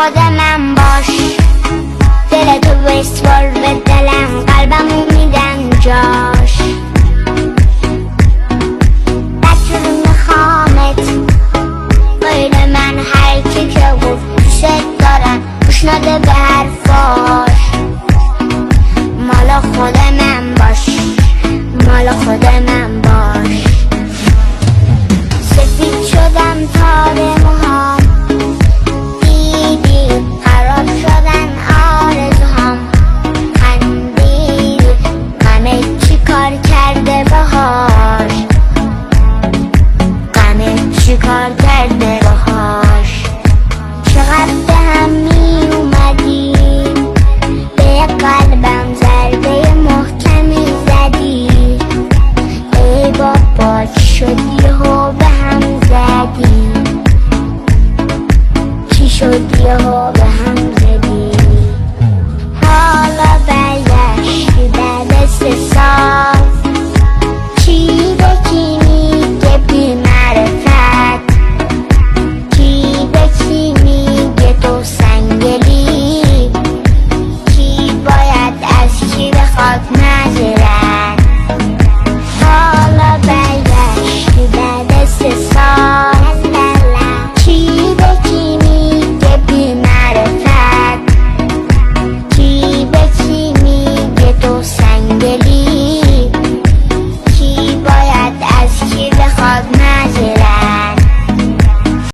خود من باش، دلتو بسپار به دلم، قلبمو میدم جاش. بچه رو میخوامت غیر من، هر کی که گفت دوست دارم گوش نده به حرفاش. مال خود من باش، مال خود من باش. سفید شدم تار موهام، دیدی خراب شدن آرزوهام. خندید غمه چی کار کرده بهاش، غمه چی کار کرده بهاش. چقدر به هم می اومدیم، به قلبم ضربه محکمی زدی. ای بابا چی شدی و به هم زدی، چی شدی و به هم زدی. حالا برگشتی بعد 3 سال، چی به کی میگه بی معرفت، کی به کی میگه تو سنگلی، کی باید از کی بخواد